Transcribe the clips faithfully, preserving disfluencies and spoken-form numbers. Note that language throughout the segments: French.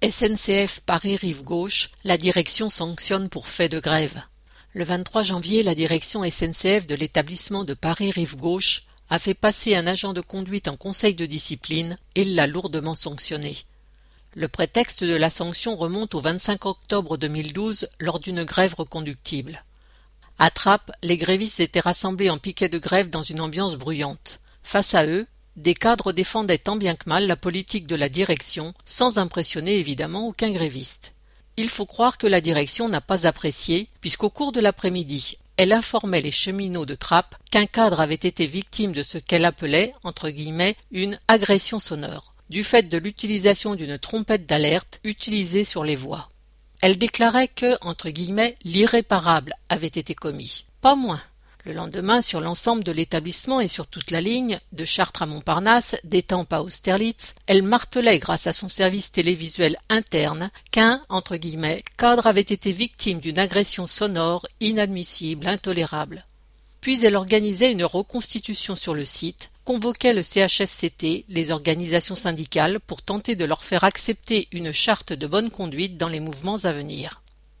S N C F Paris-Rive-Gauche, la direction sanctionne pour fait de grève. Le vingt-trois janvier, la direction S N C F de l'établissement de Paris-Rive-Gauche a fait passer un agent de conduite en conseil de discipline et l'a lourdement sanctionné. Le prétexte de la sanction remonte au vingt-cinq octobre deux mille douze lors d'une grève reconductible. À Trappes, les grévistes étaient rassemblés en piquet de grève dans une ambiance bruyante. Face à eux, des cadres défendaient tant bien que mal la politique de la direction, sans impressionner évidemment aucun gréviste. Il faut croire que la direction n'a pas apprécié, puisqu'au cours de l'après-midi, elle informait les cheminots de Trappes qu'un cadre avait été victime de ce qu'elle appelait, entre guillemets, une agression sonore, du fait de l'utilisation d'une trompette d'alerte utilisée sur les voies. Elle déclarait que, entre guillemets, l'irréparable avait été commis. Pas moins. Le lendemain, sur l'ensemble de l'établissement et sur toute la ligne, de Chartres à Montparnasse, d'Étampes à Austerlitz, elle martelait grâce à son service télévisuel interne qu'un, entre guillemets, cadre avait été victime d'une agression sonore inadmissible, intolérable. Puis elle organisait une reconstitution sur le site, convoquait le C H S C T, les organisations syndicales, pour tenter de leur faire accepter une charte de bonne conduite dans les mouvements à venir.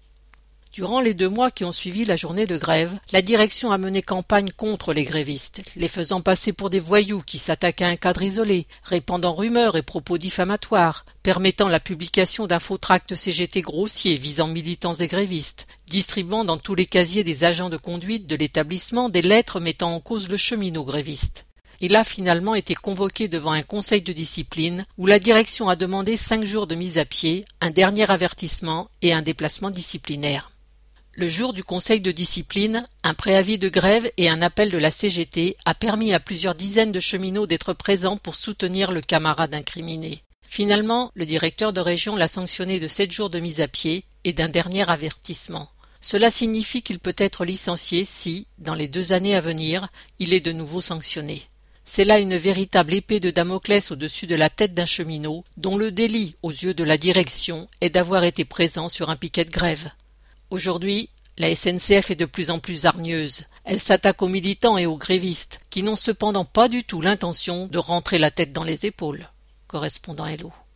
Durant les deux mois qui ont suivi la journée de grève, la direction a mené campagne contre les grévistes, les faisant passer pour des voyous qui s'attaquent à un cadre isolé, répandant rumeurs et propos diffamatoires, permettant la publication d'un faux tract C G T grossier visant militants et grévistes, distribuant dans tous les casiers des agents de conduite de l'établissement des lettres mettant en cause le cheminot gréviste. Il a finalement été convoqué devant un conseil de discipline où la direction a demandé cinq jours de mise à pied, un dernier avertissement et un déplacement disciplinaire. Le jour du conseil de discipline, un préavis de grève et un appel de la C G T a permis à plusieurs dizaines de cheminots d'être présents pour soutenir le camarade incriminé. Finalement, le directeur de région l'a sanctionné de sept jours de mise à pied et d'un dernier avertissement. Cela signifie qu'il peut être licencié si, dans les deux années à venir, il est de nouveau sanctionné. C'est là une véritable épée de Damoclès au-dessus de la tête d'un cheminot, dont le délit, aux yeux de la direction, est d'avoir été présent sur un piquet de grève. Aujourd'hui, la S N C F est de plus en plus hargneuse. Elle s'attaque aux militants et aux grévistes, qui n'ont cependant pas du tout l'intention de rentrer la tête dans les épaules. Correspondant Hello.